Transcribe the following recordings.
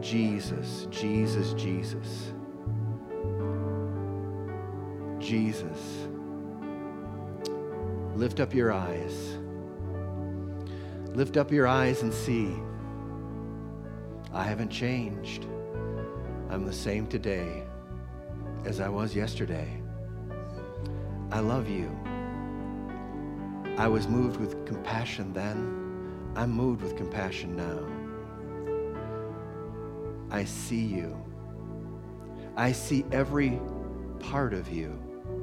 Jesus, Jesus, Jesus. Jesus. Lift up your eyes. Lift up your eyes and see. I haven't changed. I'm the same today as I was yesterday. I love you. I was moved with compassion then. I'm moved with compassion now. I see you. I see every part of you.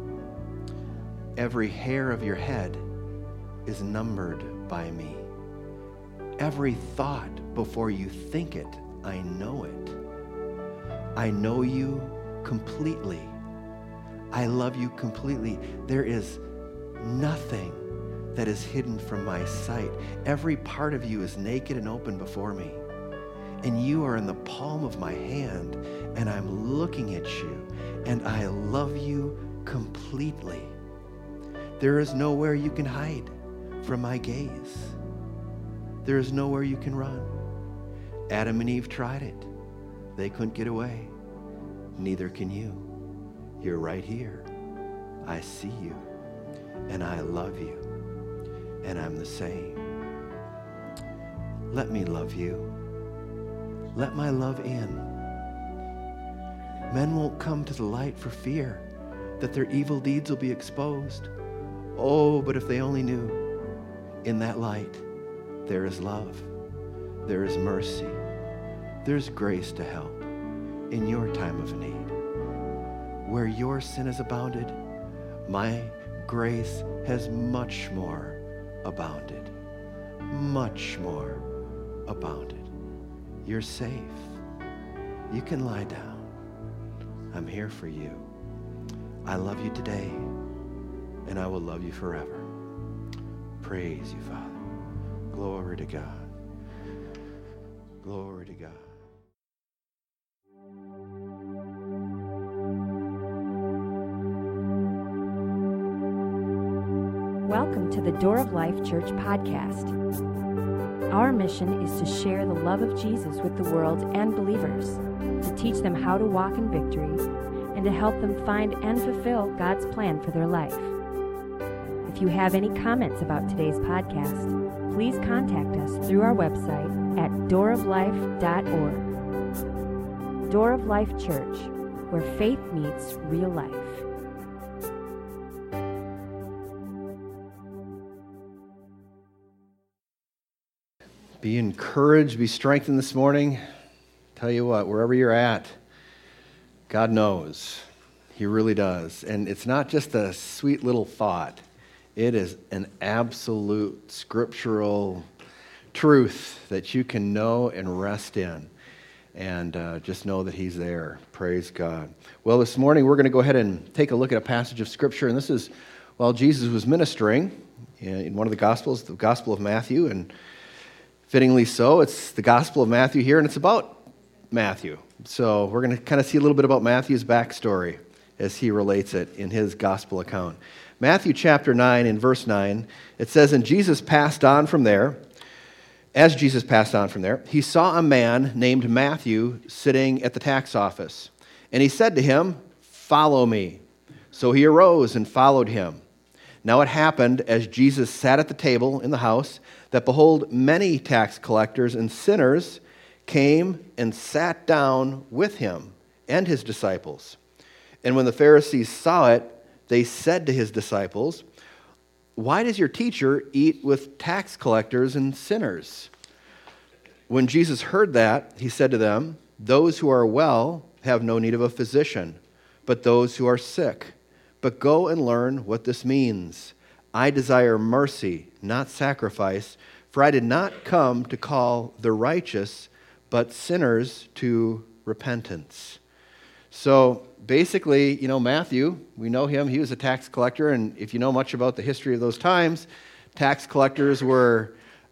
Every hair of your head is numbered by me. Every thought before you think it, I know it. I know you completely. I love you completely. There is nothing that is hidden from my sight. Every part of you is naked and open before me. And you are in the palm of my hand, and I'm looking at you, and I love you completely. There is nowhere you can hide from my gaze. There is nowhere you can run. Adam and Eve tried it. They couldn't get away. Neither can you. You're right here. I see you, and I love you, and I'm the same. Let me love you. Let my love in. Men won't come to the light for fear that their evil deeds will be exposed. Oh, but if they only knew, in that light, there is love, there is mercy, there's grace to help in your time of need. Where your sin has abounded, my grace has much more abounded. Much more abounded. You're safe. You can lie down. I'm here for you. I love you today, and I will love you forever. Praise you, Father. Glory to God. Glory to God. Welcome to the Door of Life Church podcast. Our mission is to share the love of Jesus with the world and believers, to teach them how to walk in victory, and to help them find and fulfill God's plan for their life. If you have any comments about today's podcast, please contact us through our website at dooroflife.org. Door of Life Church, where faith meets real life. Be encouraged, be strengthened this morning. Tell you what, wherever you're at, God knows. He really does. And it's not just a sweet little thought. It is an absolute scriptural truth that you can know and rest in. And just know that He's there. Praise God. Well, this morning we're going to go ahead and take a look at a passage of Scripture. And this is while Jesus was ministering in one of the Gospels, the Gospel of Matthew. And fittingly so, it's the Gospel of Matthew here, and it's about Matthew. So we're going to kind of see a little bit about Matthew's backstory as he relates it in his Gospel account. Matthew chapter 9 and verse 9, it says, And Jesus passed on from there. As Jesus passed on from there, he saw a man named Matthew sitting at the tax office. And he said to him, Follow me. So he arose and followed him. Now it happened, as Jesus sat at the table in the house, that behold, many tax collectors and sinners came and sat down with him and his disciples. And when the Pharisees saw it, they said to his disciples, Why does your teacher eat with tax collectors and sinners? When Jesus heard that, he said to them, Those who are well have no need of a physician, but those who are sick. But go and learn what this means. I desire mercy, not sacrifice, for I did not come to call the righteous, but sinners to repentance. So basically, Matthew, we know him. He was a tax collector, and if you know much about the history of those times, tax collectors were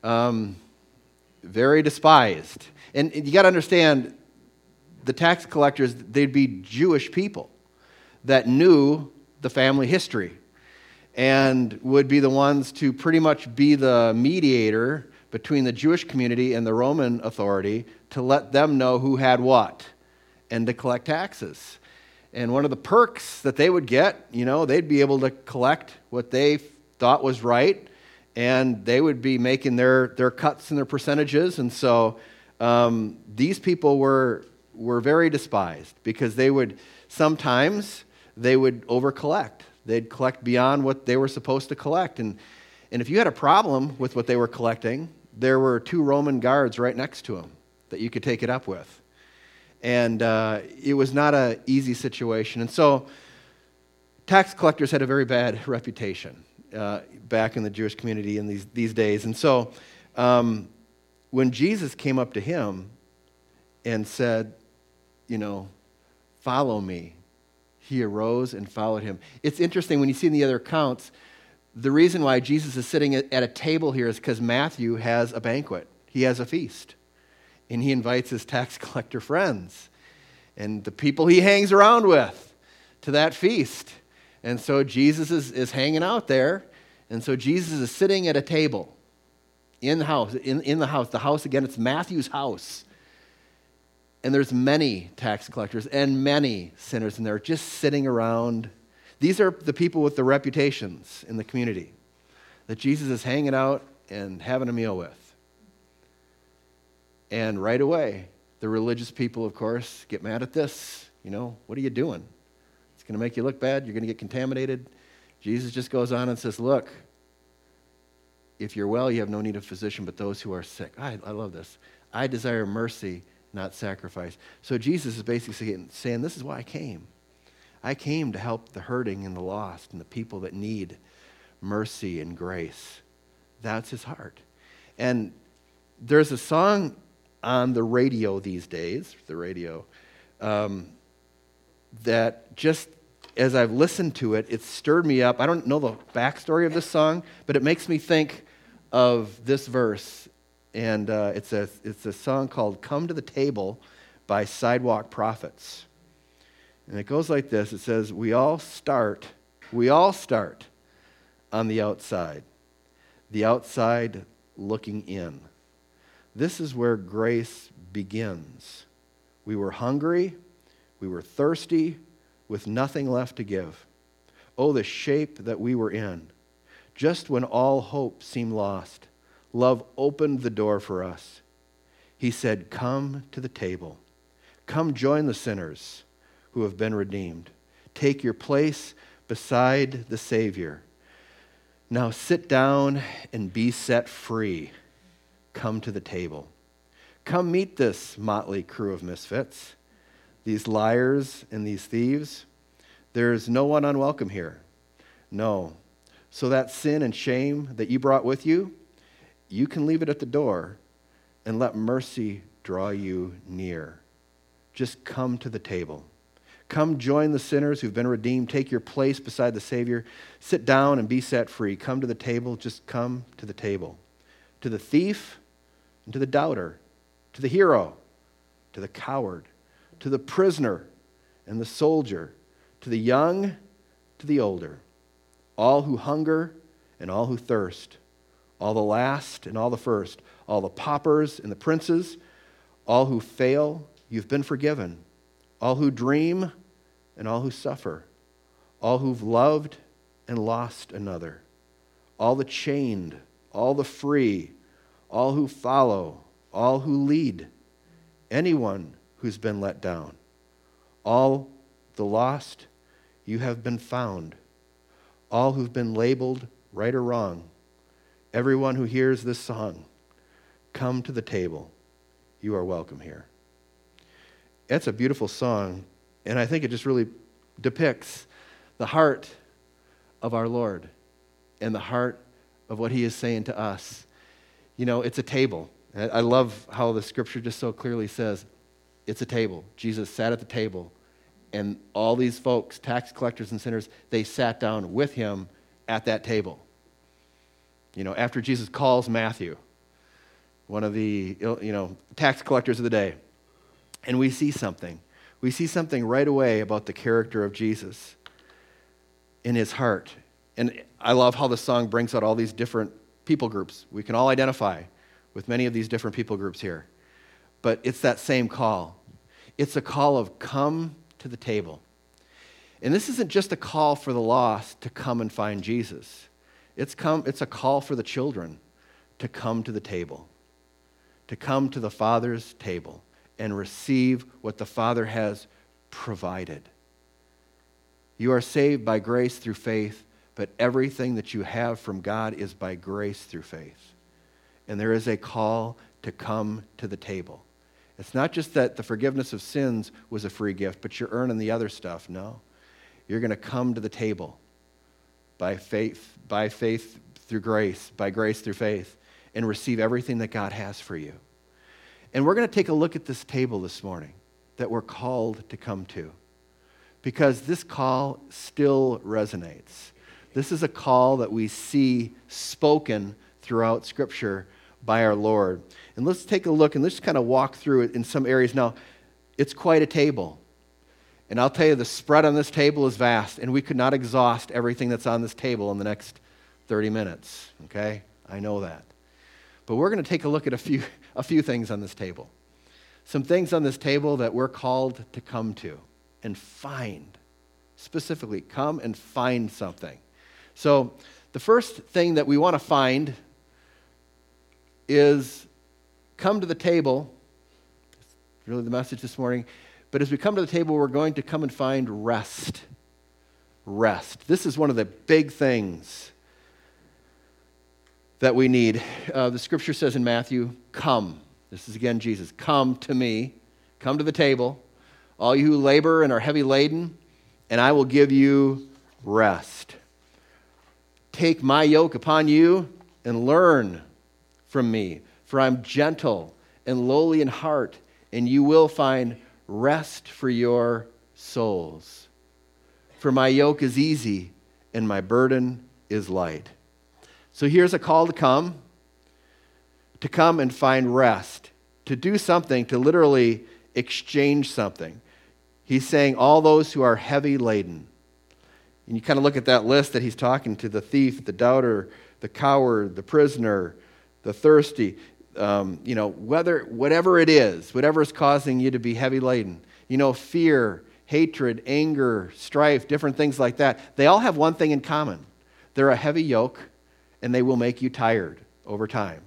very despised. And you got to understand, the tax collectors, they'd be Jewish people that knew the family history and would be the ones to pretty much be the mediator between the Jewish community and the Roman authority to let them know who had what and to collect taxes. And one of the perks that they would get, they'd be able to collect what they thought was right, and they would be making their cuts and their percentages. And so these people were very despised because sometimes they would over-collect. They'd collect beyond what they were supposed to collect. And if you had a problem with what they were collecting, there were 2 Roman guards right next to them that you could take it up with. And it was not an easy situation. And so tax collectors had a very bad reputation back in the Jewish community in these days. And so when Jesus came up to him and said, follow me, he arose and followed him. It's interesting when you see in the other accounts, the reason why Jesus is sitting at a table here is because Matthew has a banquet. He has a feast. And he invites his tax collector friends and the people he hangs around with to that feast. And so Jesus is hanging out there. And so Jesus is sitting at a table in the house. In the house. The house, again, it's Matthew's house. And there's many tax collectors and many sinners in there just sitting around. These are the people with the reputations in the community that Jesus is hanging out and having a meal with. And right away, the religious people, of course, get mad at this. What are you doing? It's going to make you look bad. You're going to get contaminated. Jesus just goes on and says, look, if you're well, you have no need of physician, but those who are sick. I love this. I desire mercy, not sacrifice. So Jesus is basically saying, this is why I came. I came to help the hurting and the lost and the people that need mercy and grace. That's his heart. And there's a song on the radio these days, that just as I've listened to it, it's stirred me up. I don't know the backstory of this song, but it makes me think of this verse. And it's a song called Come to the Table by Sidewalk Prophets. And it goes like this. It says, we all start on the outside looking in. This is where grace begins. We were hungry, we were thirsty, with nothing left to give. Oh, the shape that we were in. Just when all hope seemed lost, love opened the door for us. He said, come to the table. Come join the sinners who have been redeemed. Take your place beside the Savior. Now sit down and be set free. Come to the table. Come meet this motley crew of misfits, these liars and these thieves. There's no one unwelcome here. No. So that sin and shame that you brought with you, you can leave it at the door and let mercy draw you near. Just come to the table. Come join the sinners who've been redeemed. Take your place beside the Savior. Sit down and be set free. Come to the table. Just come to the table. To the thief and to the doubter, to the hero, to the coward, to the prisoner and the soldier, to the young, to the older, all who hunger and all who thirst, all the last and all the first, all the paupers and the princes, all who fail, you've been forgiven, all who dream and all who suffer, all who've loved and lost another, all the chained, all the free, all who follow, all who lead, anyone who's been let down, all the lost, you have been found, all who've been labeled right or wrong, everyone who hears this song, come to the table. You are welcome here. It's a beautiful song, and I think it just really depicts the heart of our Lord and the heart of what he is saying to us. You know, it's a table. I love how the scripture just so clearly says it's a table. Jesus sat at the table, and all these folks, tax collectors and sinners, they sat down with him at that table. You know, after Jesus calls Matthew, one of the, tax collectors of the day, and we see something. We see something right away about the character of Jesus in his heart. And I love how the song brings out all these different people groups. We can all identify with many of these different people groups here. But it's that same call. It's a call of come to the table. And this isn't just a call for the lost to come and find Jesus. It's a call for the children to come to the table, to come to the Father's table and receive what the Father has provided. You are saved by grace through faith, but everything that you have from God is by grace through faith. And there is a call to come to the table. It's not just that the forgiveness of sins was a free gift, but you're earning the other stuff. No. You're going to come to the table by faith through grace, by grace through faith, and receive everything that God has for you. And we're going to take a look at this table this morning that we're called to come to, because this call still resonates. This is a call that we see spoken throughout Scripture by our Lord. And let's take a look and let's kind of walk through it in some areas. Now, it's quite a table. And I'll tell you, the spread on this table is vast, and we could not exhaust everything that's on this table in the next 30 minutes, okay? I know that. But we're going to take a look at a few things on this table. Some things on this table that we're called to come to and find. Specifically, come and find something. So the first thing that we want to find is come to the table. That's really the message this morning. But as we come to the table, we're going to come and find rest. Rest. This is one of the big things that we need. The Scripture says in Matthew, come. This is again Jesus. Come to me. Come to the table. All you who labor and are heavy laden, and I will give you rest. Take my yoke upon you and learn from me, for I'm gentle and lowly in heart, and you will find rest for your souls. For my yoke is easy and my burden is light. So here's a call to come and find rest, to do something, to literally exchange something. He's saying all those who are heavy laden. And you kind of look at that list that he's talking to: the thief, the doubter, the coward, the prisoner, the thirsty. Whatever it is, whatever is causing you to be heavy laden, fear, hatred, anger, strife, different things like that, they all have one thing in common. They're a heavy yoke, and they will make you tired over time.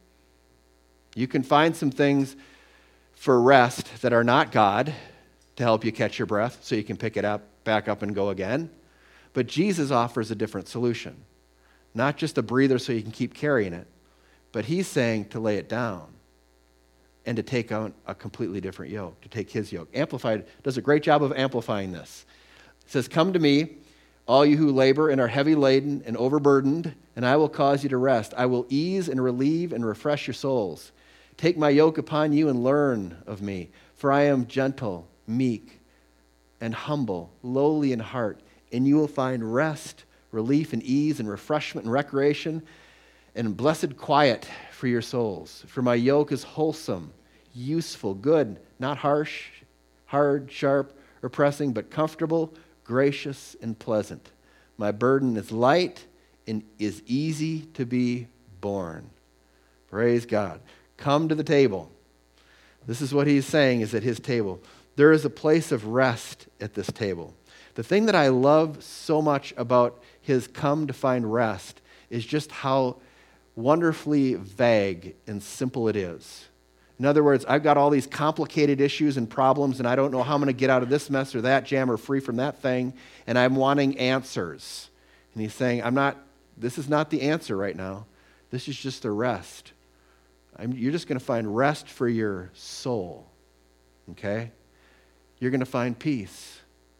You can find some things for rest that are not God to help you catch your breath so you can pick it up, back up, and go again. But Jesus offers a different solution. Not just a breather so you can keep carrying it, but he's saying to lay it down and to take on a completely different yoke, to take his yoke. Amplified does a great job of amplifying this. It says, come to me, all you who labor and are heavy laden and overburdened, and I will cause you to rest. I will ease and relieve and refresh your souls. Take my yoke upon you and learn of me, for I am gentle, meek, and humble, lowly in heart, and you will find rest, relief, and ease, and refreshment and recreation, and blessed quiet for your souls. For my yoke is wholesome, useful, good, not harsh, hard, sharp, or pressing, but comfortable, gracious, and pleasant. My burden is light and is easy to be borne. Praise God. Come to the table. This is what he's saying is at his table. There is a place of rest at this table. The thing that I love so much about his come to find rest is just how wonderfully vague and simple it is. In other words, I've got all these complicated issues and problems, and I don't know how I'm going to get out of this mess or that jam or free from that thing, and I'm wanting answers. And he's saying, this is not the answer right now. This is just a rest. You're just going to find rest for your soul, okay? You're going to find peace.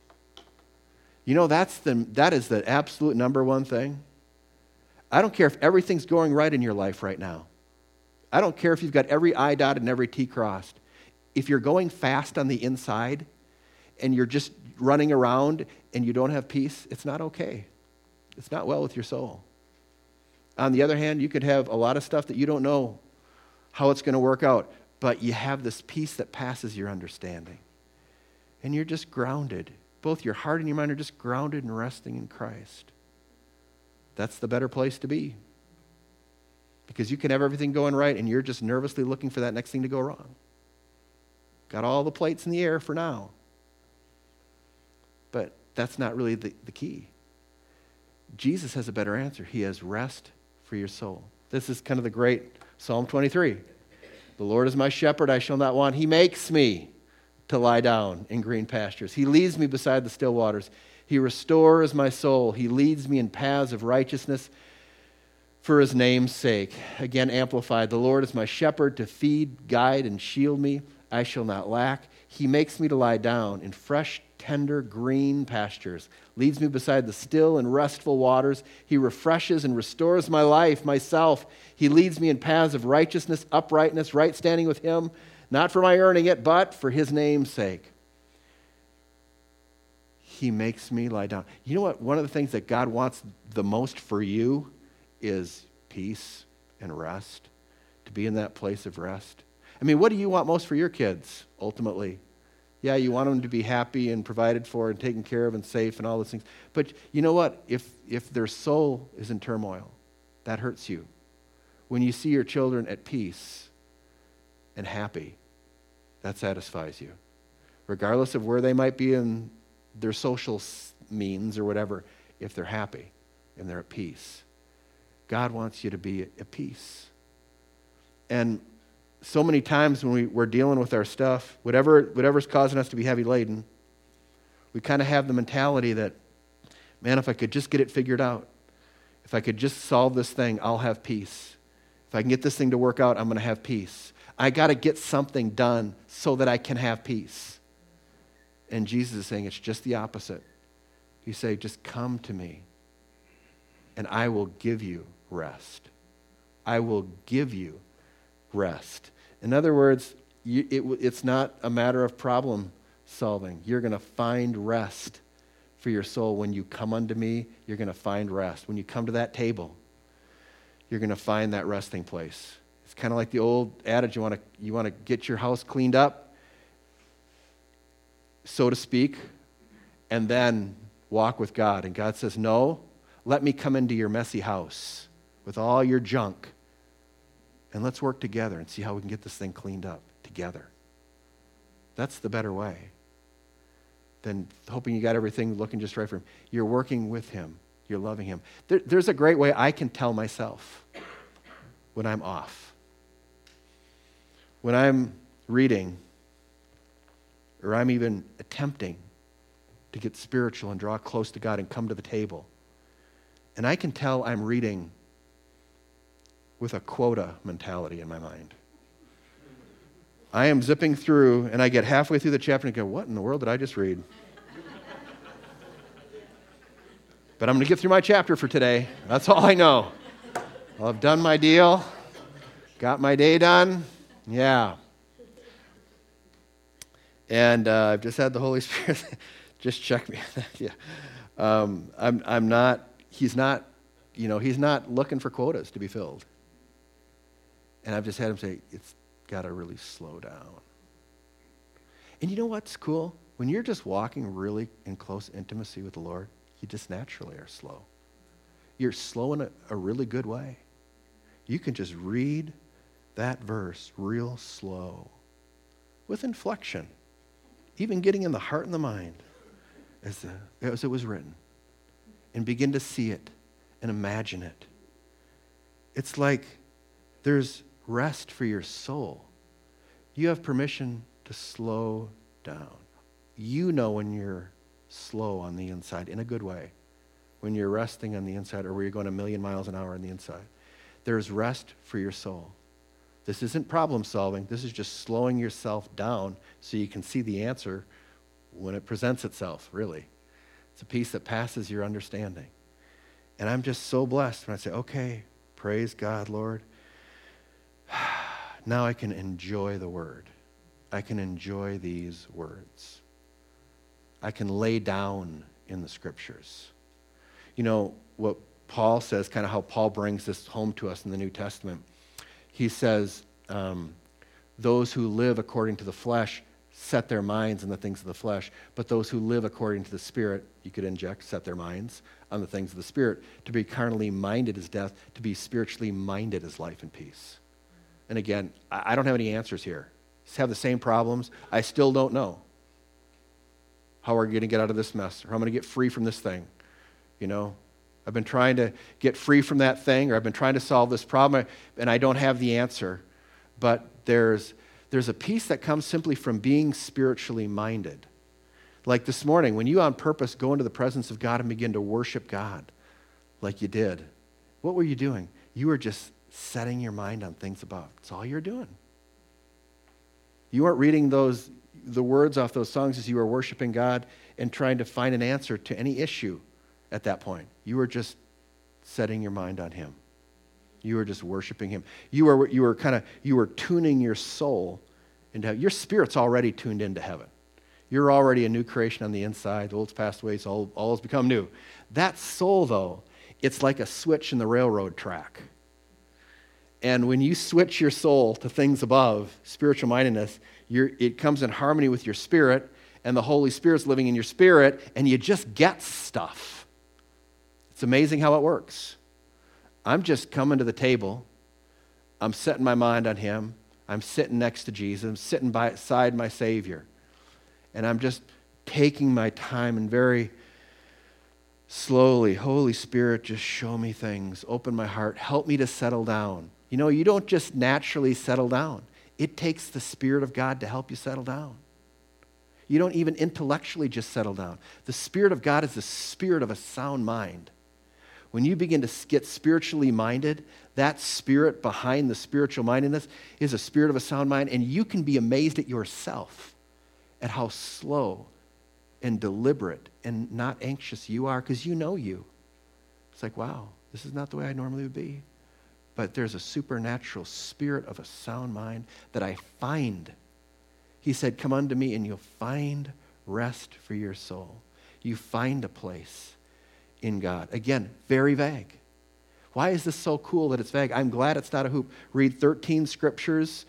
That is the absolute number one thing. I don't care if everything's going right in your life right now. I don't care if you've got every I dotted and every T crossed. If you're going fast on the inside and you're just running around and you don't have peace, it's not okay. It's not well with your soul. On the other hand, you could have a lot of stuff that you don't know how it's going to work out, but you have this peace that passes your understanding. And you're just grounded. Both your heart and your mind are just grounded and resting in Christ. That's the better place to be. Because you can have everything going right and you're just nervously looking for that next thing to go wrong. Got all the plates in the air for now. But that's not really the key. Jesus has a better answer. He has rest for your soul. This is kind of the great Psalm 23. The Lord is my shepherd, I shall not want. He makes me to lie down in green pastures. He leads me beside the still waters. He restores my soul. He leads me in paths of righteousness for his name's sake. Again, amplified. The Lord is my shepherd to feed, guide, and shield me. I shall not lack. He makes me to lie down in fresh, tender, green pastures. Leads me beside the still and restful waters. He refreshes and restores my life, myself. He leads me in paths of righteousness, uprightness, right standing with him, not for my earning it, but for his name's sake. He makes me lie down. You know what? One of the things that God wants the most for you is peace and rest, to be in that place of rest. I mean, what do you want most for your kids, ultimately? Yeah, you want them to be happy and provided for and taken care of and safe and all those things. But you know what? If their soul is in turmoil, that hurts you. When you see your children at peace and happy, that satisfies you. Regardless of where they might be in their social means or whatever, if they're happy and they're at peace, God wants you to be at peace. And so many times when we're dealing with our stuff, whatever's causing us to be heavy laden, we kind of have the mentality that, man, if I could just get it figured out, if I could just solve this thing, I'll have peace. If I can get this thing to work out, I'm going to have peace. I got to get something done so that I can have peace. And Jesus is saying it's just the opposite. He's saying, just come to me and I will give you rest. I will give you rest. In other words, it's not a matter of problem solving. You're going to find rest for your soul. When you come unto me, you're going to find rest. When you come to that table, you're going to find that resting place. It's kind of like the old adage, you want to get your house cleaned up, so to speak, and then walk with God. And God says, no, let me come into your messy house with all your junk, and let's work together and see how we can get this thing cleaned up together. That's the better way than hoping you got everything looking just right for him. You're working with him. You're loving him. There's a great way I can tell myself when I'm off. When I'm reading, or I'm even attempting to get spiritual and draw close to God and come to the table, and I can tell I'm reading with a quota mentality in my mind. I am zipping through, and I get halfway through the chapter and go, what in the world did I just read? But I'm going to get through my chapter for today. That's all I know. Well, I've done my deal, got my day done. Yeah. And I've just had the Holy Spirit just check me. Yeah. I'm not, he's not looking for quotas to be filled. And I've just had him say, it's got to really slow down. And you know what's cool? When you're just walking really in close intimacy with the Lord, you just naturally are slow. You're slow in a really good way. You can just read that verse real slow with inflection, even getting in the heart and the mind as it was written, and begin to see it and imagine it. It's like there's rest for your soul. You have permission to slow down. You know when you're slow on the inside in a good way, when you're resting on the inside or where you're going 1,000,000 miles an hour on the inside. There's rest for your soul. This isn't problem solving. This is just slowing yourself down so you can see the answer when it presents itself, really. It's a peace that passes your understanding. And I'm just so blessed when I say, okay, praise God, Lord. Now I can enjoy the word. I can enjoy these words. I can lay down in the scriptures. You know, what Paul says, kind of how Paul brings this home to us in the New Testament. He says, those who live according to the flesh set their minds on the things of the flesh, but those who live according to the Spirit, you could inject, set their minds on the things of the Spirit. To be carnally minded is death. To be spiritually minded is life and peace. And again, I don't have any answers here. Just have the same problems. I still don't know how we're going to get out of this mess, or how I'm going to get free from this thing. You know, I've been trying to get free from that thing, or I've been trying to solve this problem, and I don't have the answer. But there's a peace that comes simply from being spiritually minded. Like this morning, when you on purpose go into the presence of God and begin to worship God like you did, what were you doing? You were just setting your mind on things above. That's all you're doing. You weren't reading the words off those songs as you were worshiping God and trying to find an answer to any issue at that point. You were just setting your mind on Him. You were just worshiping Him. You were tuning your soul into heaven. Your spirit's already tuned into heaven. You're already a new creation on the inside. The old's passed away, so all has become new. That soul, though, it's like a switch in the railroad track. And when you switch your soul to things above, spiritual mindedness, it comes in harmony with your spirit, and the Holy Spirit's living in your spirit, and you just get stuff. It's amazing how it works. I'm just coming to the table. I'm setting my mind on Him. I'm sitting next to Jesus. I'm sitting beside my Savior. And I'm just taking my time and very slowly, Holy Spirit, just show me things. Open my heart. Help me to settle down. You know, you don't just naturally settle down. It takes the Spirit of God to help you settle down. You don't even intellectually just settle down. The Spirit of God is the spirit of a sound mind. When you begin to get spiritually minded, that spirit behind the spiritual mindedness is a spirit of a sound mind, and you can be amazed at yourself, at how slow and deliberate and not anxious you are, because you know you. It's like, wow, this is not the way I normally would be. But there's a supernatural spirit of a sound mind that I find. He said, come unto me and you'll find rest for your soul. You find a place in God. Again, very vague. Why is this so cool that it's vague? I'm glad it's not a hoop. Read 13 scriptures,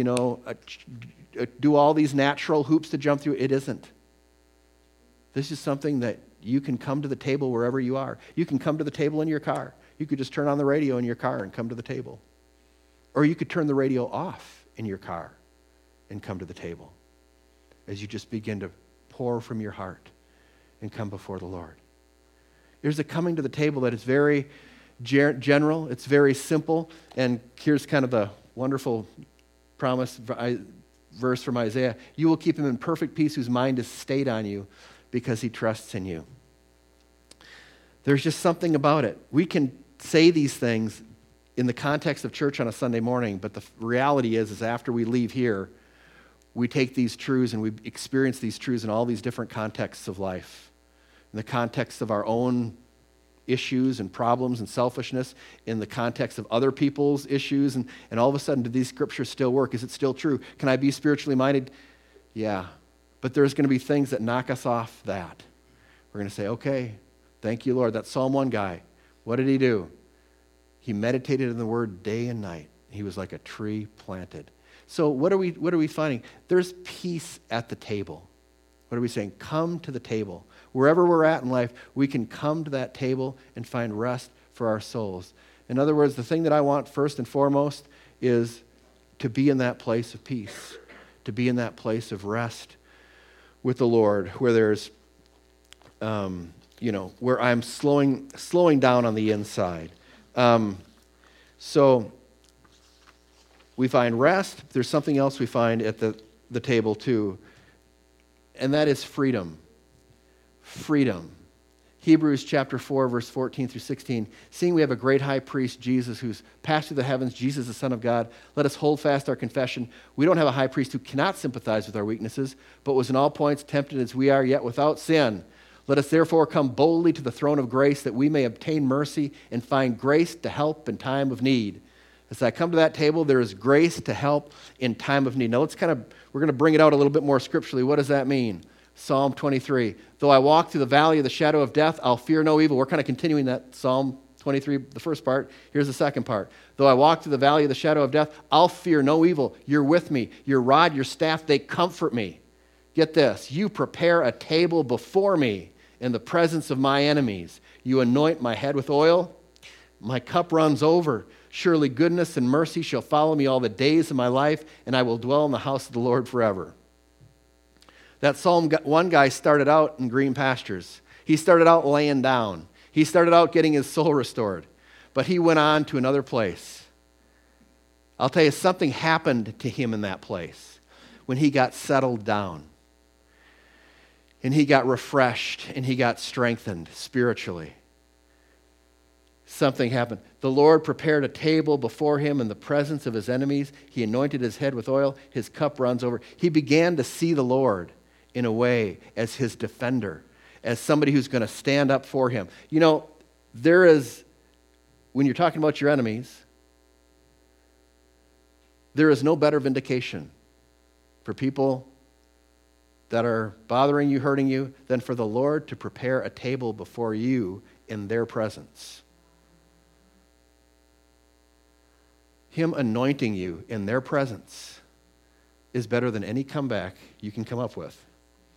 do all these natural hoops to jump through. It isn't. This is something that you can come to the table wherever you are. You can come to the table in your car. You could just turn on the radio in your car and come to the table. Or you could turn the radio off in your car and come to the table as you just begin to pour from your heart and come before the Lord. There's a coming to the table that is very general. It's very simple. And here's kind of the wonderful promise verse from Isaiah. You will keep him in perfect peace whose mind is stayed on you because he trusts in you. There's just something about it. We can say these things in the context of church on a Sunday morning, but the reality is after we leave here, we take these truths and we experience these truths in all these different contexts of life. In the context of our own issues and problems and selfishness, in the context of other people's issues, and all of a sudden, do these scriptures still work? Is it still true? Can I be spiritually minded? Yeah. But there's going to be things that knock us off that. We're going to say, okay, thank you, Lord. That Psalm 1 guy, what did he do? He meditated in the Word day and night. He was like a tree planted. So what are we finding? There's peace at the table. What are we saying? Come to the table. Wherever we're at in life, we can come to that table and find rest for our souls. In other words, the thing that I want first and foremost is to be in that place of peace, to be in that place of rest with the Lord, where there's, where I'm slowing down on the inside. So we find rest. There's something else we find at the table too, and that is freedom. Freedom. Hebrews chapter 4, verse 14 through 16. Seeing we have a great high priest, Jesus, who's passed through the heavens, Jesus, the Son of God, let us hold fast our confession. We don't have a high priest who cannot sympathize with our weaknesses, but was in all points tempted as we are, yet without sin. Let us therefore come boldly to the throne of grace that we may obtain mercy and find grace to help in time of need. As I come to that table, there is grace to help in time of need. Now we're going to bring it out a little bit more scripturally. What does that mean? Psalm 23. Though I walk through the valley of the shadow of death, I'll fear no evil. We're kind of continuing that Psalm 23, the first part. Here's the second part. Though I walk through the valley of the shadow of death, I'll fear no evil. You're with me. Your rod, your staff, they comfort me. Get this, you prepare a table before me in the presence of my enemies. You anoint my head with oil. My cup runs over. Surely goodness and mercy shall follow me all the days of my life, and I will dwell in the house of the Lord forever. That Psalm 1 guy started out in green pastures. He started out laying down. He started out getting his soul restored. But he went on to another place. I'll tell you, something happened to him in that place when he got settled down. And he got refreshed and he got strengthened spiritually. Something happened. The Lord prepared a table before him in the presence of his enemies. He anointed his head with oil. His cup runs over. He began to see the Lord in a way as his defender, as somebody who's going to stand up for him. You know, when you're talking about your enemies, there is no better vindication for people that are bothering you, hurting you, than for the Lord to prepare a table before you in their presence. Him anointing you in their presence is better than any comeback you can come up with,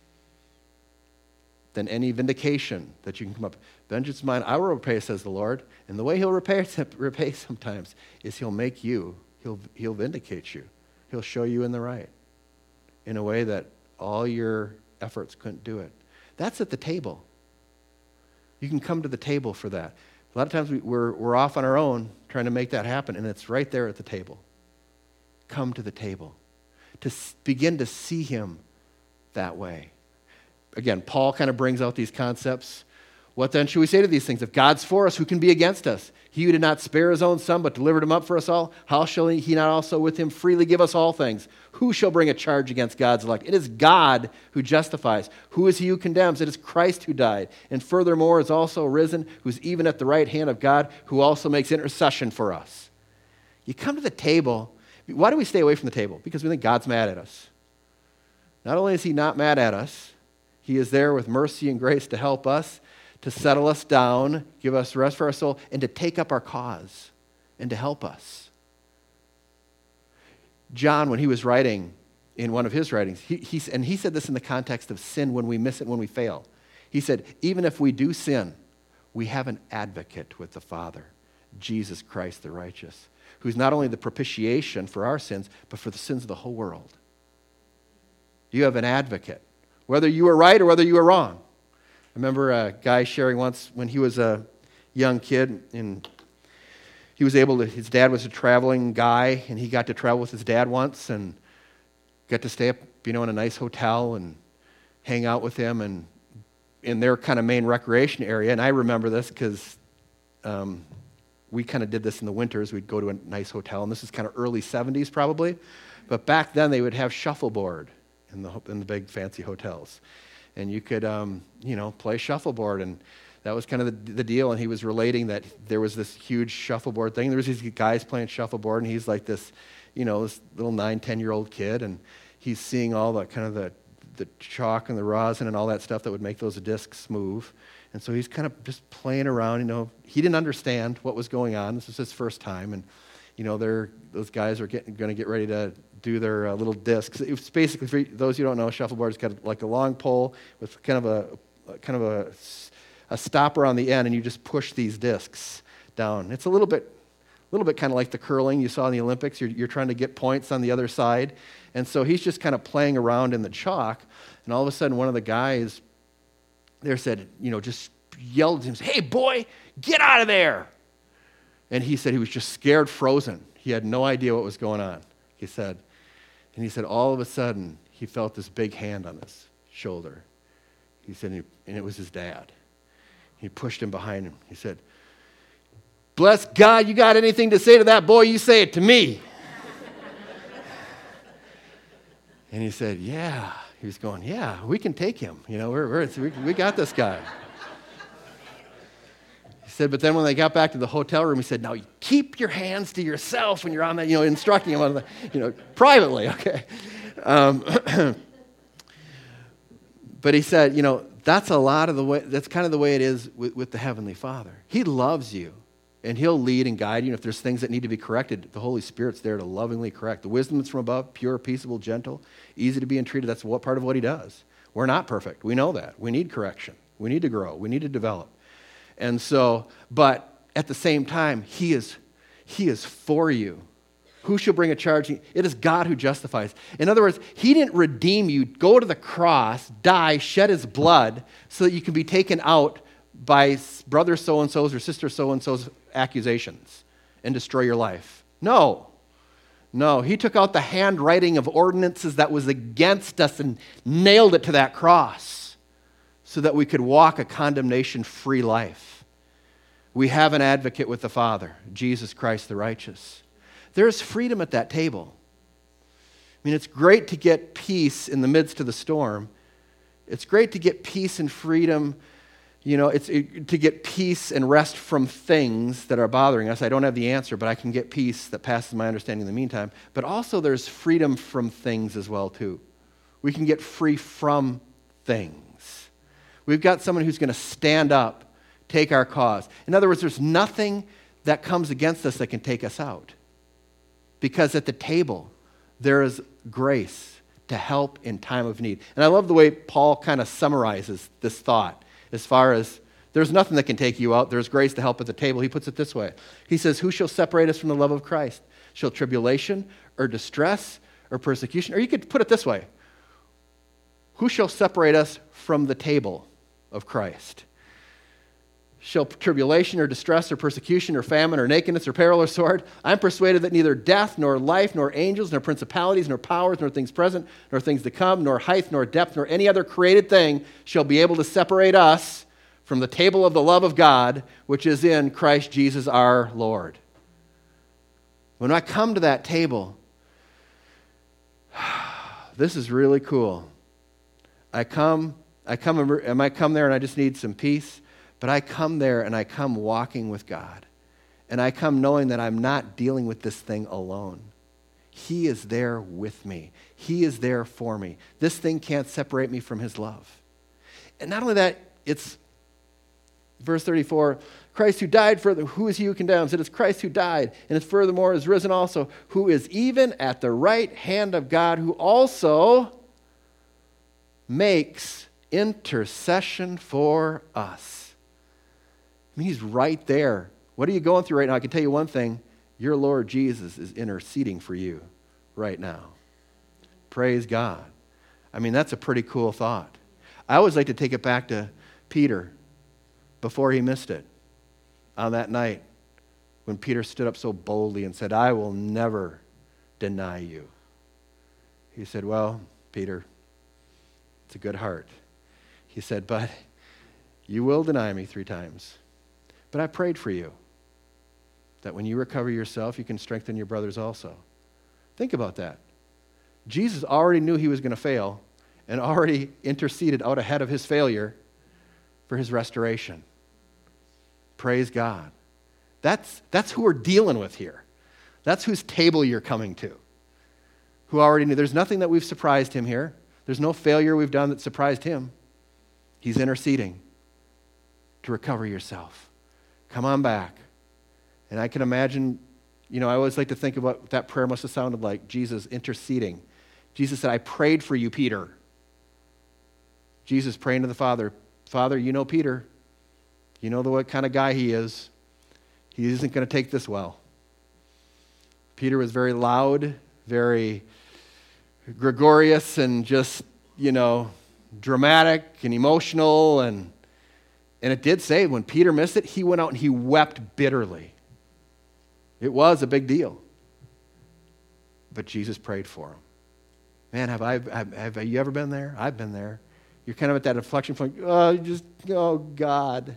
than any vindication that you can come up with. Vengeance is mine, I will repay, says the Lord. And the way he'll repay sometimes is he'll make you, he'll vindicate you. He'll show you in the right in a way that all your efforts couldn't do it. That's at the table. You can come to the table for that. A lot of times we're off on our own trying to make that happen, and it's right there at the table. Come to the table to begin to see him that way. Again, Paul kind of brings out these concepts. What then should we say to these things? If God's for us, who can be against us? He who did not spare his own son, but delivered him up for us all, how shall he not also with him freely give us all things? Who shall bring a charge against God's elect? It is God who justifies. Who is he who condemns? It is Christ who died, and furthermore is also risen, who's even at the right hand of God, who also makes intercession for us. You come to the table. Why do we stay away from the table? Because we think God's mad at us. Not only is he not mad at us, he is there with mercy and grace to help us, to settle us down, give us rest for our soul, and to take up our cause and to help us. John, when he was writing in one of his writings, he said this in the context of sin when we miss it, when we fail. He said, even if we do sin, we have an advocate with the Father, Jesus Christ the righteous, who's not only the propitiation for our sins, but for the sins of the whole world. You have an advocate, whether you were right or whether you were wrong. I remember a guy sharing once when he was a young kid, and he was his dad was a traveling guy, and he got to travel with his dad once and got to stay up, in a nice hotel and hang out with him and in their kind of main recreation area. And I remember this because we kind of did this in the winters. We'd go to a nice hotel, and this is kind of early 70s probably. But back then they would have shuffleboard in the big fancy hotels. And you could, play shuffleboard, and that was kind of the deal. And he was relating that there was this huge shuffleboard thing. There was these guys playing shuffleboard, and he's like this, this little 9, 10-year-old kid, and he's seeing all the kind of the chalk and the rosin and all that stuff that would make those discs move. And so he's kind of just playing around. He didn't understand what was going on. This was his first time, and those guys are going to get ready to do their little discs. It's basically, for those who don't know, shuffleboard is kind of like a long pole with kind of a stopper on the end, and you just push these discs down. It's a little bit kind of like the curling you saw in the Olympics. You're trying to get points on the other side, and so he's just kind of playing around in the chalk, and all of a sudden one of the guys there said, just yelled at him, "Hey boy, get out of there!" And he said he was just scared, frozen. He had no idea what was going on. He said all of a sudden he felt this big hand on his shoulder. He said, and it was his dad. He pushed him behind him. He said, "Bless God, you got anything to say to that boy? You say it to me." And he said, "Yeah." He was going, "Yeah, we can take him. We got this guy." He said, but then when they got back to the hotel room, he said, "Now keep your hands to yourself when you're on that," instructing him on privately, okay. But he said, that's a lot of the way, that's kind of the way it is with the Heavenly Father. He loves you And he'll lead and guide you. And if there's things that need to be corrected, the Holy Spirit's there to lovingly correct. The wisdom that's from above, pure, peaceable, gentle, easy to be entreated. That's what part of what he does. We're not perfect. We know that. We need correction. We need to grow. We need to develop. And so, but at the same time, he is for you. Who shall bring a charge? It is God who justifies. In other words, he didn't redeem you, go to the cross, die, shed his blood so that you can be taken out by brother so-and-so's or sister so-and-so's accusations and destroy your life. No. He took out the handwriting of ordinances that was against us and nailed it to that cross so that we could walk a condemnation-free life. We have an advocate with the Father, Jesus Christ the righteous. There is freedom at that table. I mean, it's great to get peace in the midst of the storm. It's great to get peace and freedom. To get peace and rest from things that are bothering us. I don't have the answer, but I can get peace that passes my understanding in the meantime. But also there's freedom from things as well, too. We can get free from things. We've got someone who's going to stand up, take our cause. In other words, there's nothing that comes against us that can take us out. Because at the table, there is grace to help in time of need. And I love the way Paul kind of summarizes this thought. As far as there's nothing that can take you out, there's grace to help at the table. He puts it this way. He says, who shall separate us from the love of Christ? Shall tribulation or distress or persecution? Or you could put it this way. Who shall separate us from the table of Christ? Shall tribulation or distress or persecution or famine or nakedness or peril or sword? I'm persuaded that neither death nor life nor angels nor principalities nor powers nor things present nor things to come nor height nor depth nor any other created thing shall be able to separate us from the table of the love of God which is in Christ Jesus our Lord. When I come to that table, this is really cool. I might come there and I just need some peace. But I come there and I come walking with God. And I come knowing that I'm not dealing with this thing alone. He is there with me. He is there for me. This thing can't separate me from his love. And not only that, it's verse 34, Christ who died further, who is he who condemns? It is Christ who died, and is furthermore is risen also, who is even at the right hand of God, who also makes intercession for us. I mean, he's right there. What are you going through right now? I can tell you one thing. Your Lord Jesus is interceding for you right now. Praise God. I mean, that's a pretty cool thought. I always like to take it back to Peter before he missed it on that night when Peter stood up so boldly and said, I will never deny you. He said, well, Peter, it's a good heart. He said, but you will deny me 3 times. But I prayed for you that when you recover yourself, you can strengthen your brothers also. Think about that. Jesus already knew he was going to fail and already interceded out ahead of his failure for his restoration. Praise God. That's who we're dealing with here. That's whose table you're coming to. Who already knew. There's nothing that we've surprised him here. There's no failure we've done that surprised him. He's interceding to recover yourself. Come on back. And I can imagine, I always like to think of what that prayer must have sounded like, Jesus interceding. Jesus said, I prayed for you, Peter. Jesus praying to the Father, Father, you know Peter. You know what kind of guy he is. He isn't going to take this well. Peter was very loud, very gregarious, and just, dramatic and emotional, and it did say when Peter missed it, he went out and he wept bitterly. It was a big deal. But Jesus prayed for him. Man, have you ever been there? I've been there. You're kind of at that inflection point. Oh, God.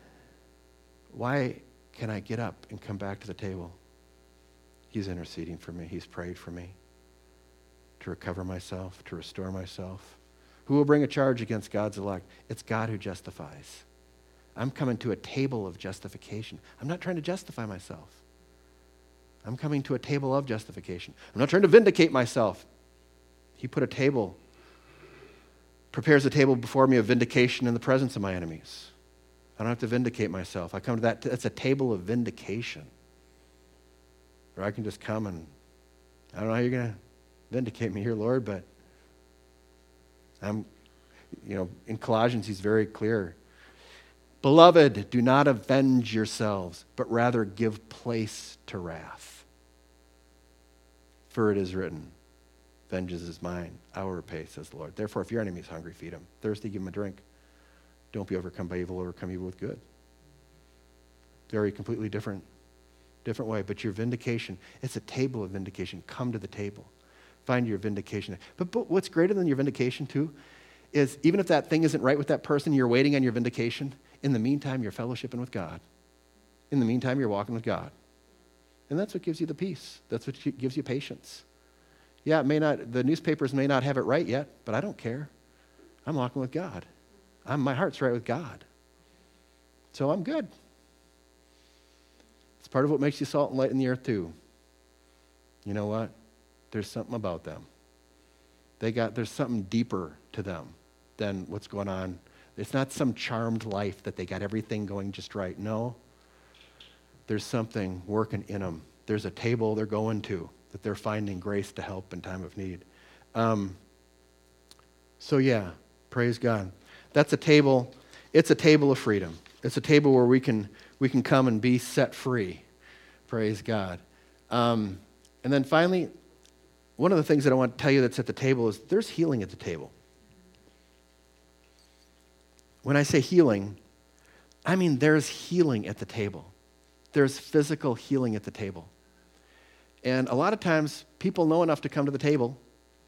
Why can I get up and come back to the table? He's interceding for me. He's prayed for me to recover myself, to restore myself. Who will bring a charge against God's elect? It's God who justifies. I'm coming to a table of justification. I'm not trying to justify myself. I'm coming to a table of justification. I'm not trying to vindicate myself. He put a table, prepares a table before me of vindication in the presence of my enemies. I don't have to vindicate myself. I come to that. That's a table of vindication. Or I can just come and, I don't know how you're going to vindicate me here, Lord, but in Colossians, he's very clear. Beloved, do not avenge yourselves, but rather give place to wrath. For it is written, vengeance is mine, I will repay, says the Lord. Therefore, if your enemy is hungry, feed him. Thirsty, give him a drink. Don't be overcome by evil, overcome evil with good. Very completely different way. But your vindication, it's a table of vindication. Come to the table. Find your vindication. But what's greater than your vindication, too, is even if that thing isn't right with that person, you're waiting on your vindication. In the meantime, you're fellowshipping with God. In the meantime, you're walking with God. And that's what gives you the peace. That's what gives you patience. Yeah, the newspapers may not have it right yet, but I don't care. I'm walking with God. My heart's right with God. So I'm good. It's part of what makes you salt and light in the earth too. You know what? There's something about them. There's something deeper to them than what's going on. It's not some charmed life that they got everything going just right. No. There's something working in them. There's a table they're going to that they're finding grace to help in time of need. Praise God. That's a table. It's a table of freedom. It's a table where we can come and be set free. Praise God. And then finally, one of the things that I want to tell you that's at the table is there's healing at the table. When I say healing, I mean there's healing at the table. There's physical healing at the table. And a lot of times, people know enough to come to the table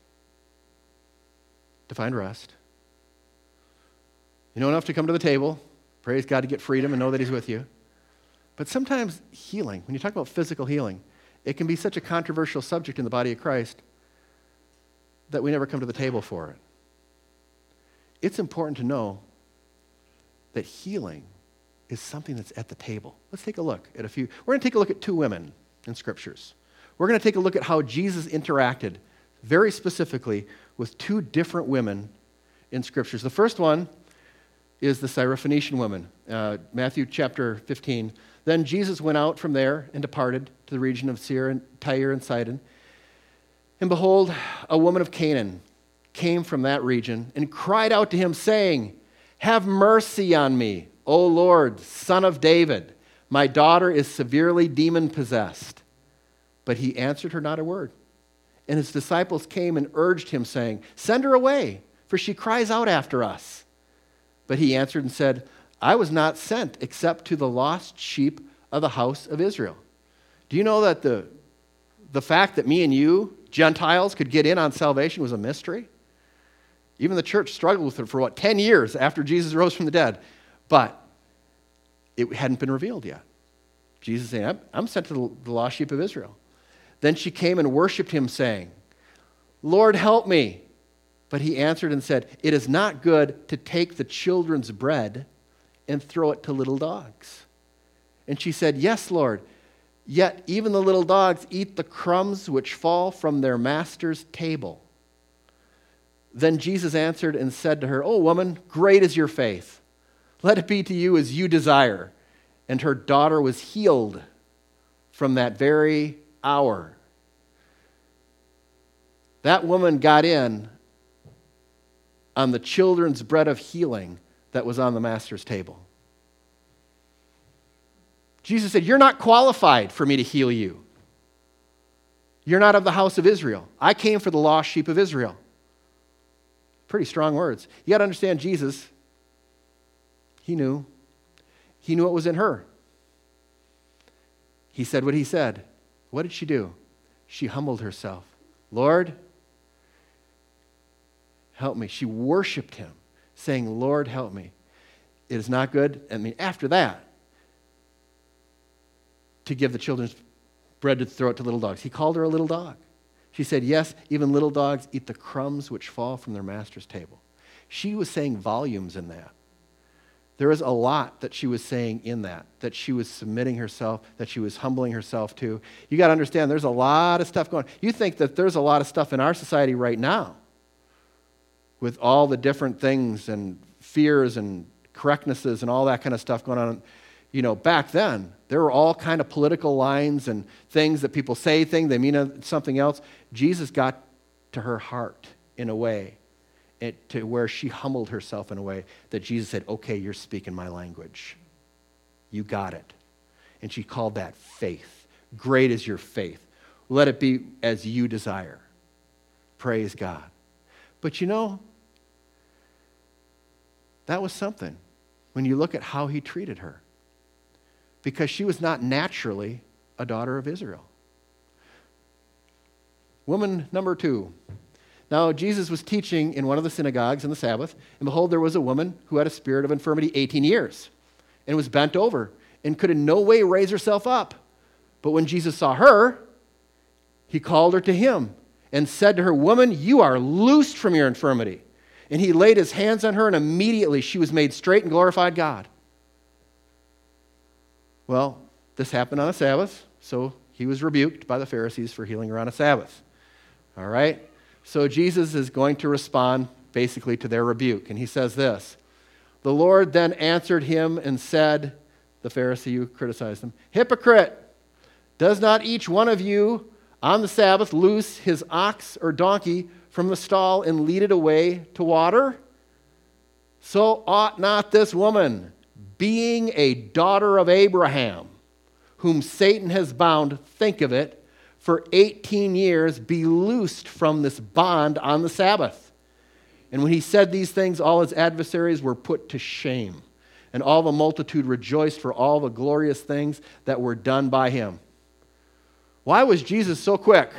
to find rest. You know enough to come to the table, praise God, to get freedom and know that he's with you. But sometimes healing, when you talk about physical healing, it can be such a controversial subject in the body of Christ that we never come to the table for it. It's important to know that healing is something that's at the table. Let's take a look at we're going to take a look at two women in Scriptures. We're going to take a look at how Jesus interacted very specifically with two different women in Scriptures. The first one is the Syrophoenician woman, Matthew chapter 15. Then Jesus went out from there and departed to the region of Tyre and Sidon. And behold, a woman of Canaan came from that region and cried out to him, saying, "Have mercy on me, O Lord, Son of David. My daughter is severely demon-possessed." But he answered her not a word. And his disciples came and urged him, saying, "Send her away, for she cries out after us." But he answered and said, "I was not sent except to the lost sheep of the house of Israel." Do you know that the fact that me and you, Gentiles, could get in on salvation was a mystery? Even the church struggled with it for 10 years after Jesus rose from the dead. But it hadn't been revealed yet. Jesus saying, I'm sent to the lost sheep of Israel. Then she came and worshiped him, saying, "Lord, help me." But he answered and said, "It is not good to take the children's bread and throw it to little dogs." And she said, "Yes, Lord, yet even the little dogs eat the crumbs which fall from their master's table." Then Jesus answered and said to her, "O woman, great is your faith. Let it be to you as you desire." And her daughter was healed from that very hour. That woman got in on the children's bread of healing that was on the master's table. Jesus said, "You're not qualified for me to heal you. You're not of the house of Israel. I came for the lost sheep of Israel." Pretty strong words. You got to understand, Jesus, he knew what was in her. He said what he said. What did she do? She humbled herself. "Lord, help me." She worshiped him, saying, "Lord, help me." It is not good. After that, to give the children's bread to throw it to little dogs. He called her a little dog. She said, "Yes, even little dogs eat the crumbs which fall from their master's table." She was saying volumes in that. There was a lot that she was saying in that she was submitting herself, that she was humbling herself to. You got to understand, there's a lot of stuff going on. You think that there's a lot of stuff in our society right now with all the different things and fears and correctnesses and all that kind of stuff going on. Back then, there were all kind of political lines and things that people say things, they mean something else. Jesus got to her heart in a way, to where she humbled herself in a way that Jesus said, okay, you're speaking my language. You got it. And she called that faith. Great is your faith. Let it be as you desire. Praise God. But that was something when you look at how he treated her. Because she was not naturally a daughter of Israel. Woman number 2. Now, Jesus was teaching in one of the synagogues on the Sabbath, and behold, there was a woman who had a spirit of infirmity 18 years, and was bent over, and could in no way raise herself up. But when Jesus saw her, he called her to him, and said to her, Woman, you are loosed from your infirmity. And he laid his hands on her, and immediately she was made straight and glorified God. Well, this happened on a Sabbath, so he was rebuked by the Pharisees for healing her on a Sabbath. All right? So Jesus is going to respond basically to their rebuke, and he says this. The Lord then answered him and said, the Pharisee who criticized him, Hypocrite, does not each one of you on the Sabbath loose his ox or donkey from the stall and lead it away to water? So ought not this woman, being a daughter of Abraham, whom Satan has bound, think of it, for 18 years, be loosed from this bond on the Sabbath. And when he said these things, all his adversaries were put to shame, and all the multitude rejoiced for all the glorious things that were done by him. Why was Jesus so quick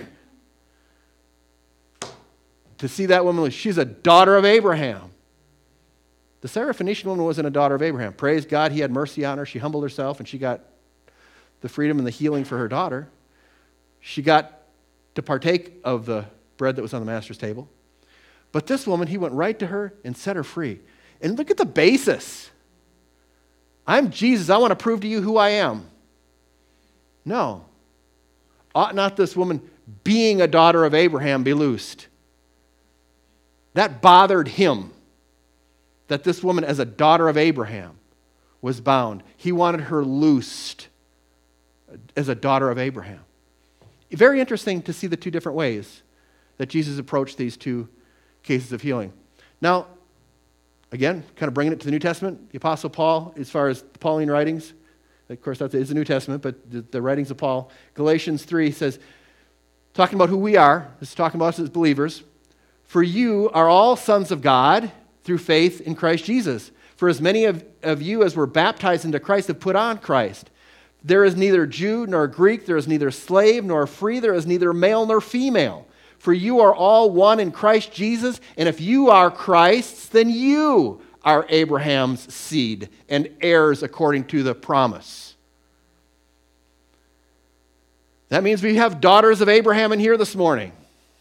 to see that woman? She's a daughter of Abraham. The Syrophoenician woman wasn't a daughter of Abraham. Praise God, he had mercy on her. She humbled herself, and she got the freedom and the healing for her daughter. She got to partake of the bread that was on the master's table. But this woman, he went right to her and set her free. And look at the basis. I'm Jesus. I want to prove to you who I am. No. Ought not this woman, being a daughter of Abraham, be loosed? That bothered him, that this woman, as a daughter of Abraham, was bound. He wanted her loosed as a daughter of Abraham. Very interesting to see the two different ways that Jesus approached these two cases of healing. Now, again, kind of bringing it to the New Testament, the Apostle Paul, as far as the Pauline writings, of course, that is the New Testament, but the writings of Paul, Galatians 3 says, talking about who we are, this is talking about us as believers, for you are all sons of God through faith in Christ Jesus. For as many of you as were baptized into Christ have put on Christ. There is neither Jew nor Greek, there is neither slave nor free, there is neither male nor female. For you are all one in Christ Jesus, and if you are Christ's, then you are Abraham's seed and heirs according to the promise. That means we have daughters of Abraham in here this morning.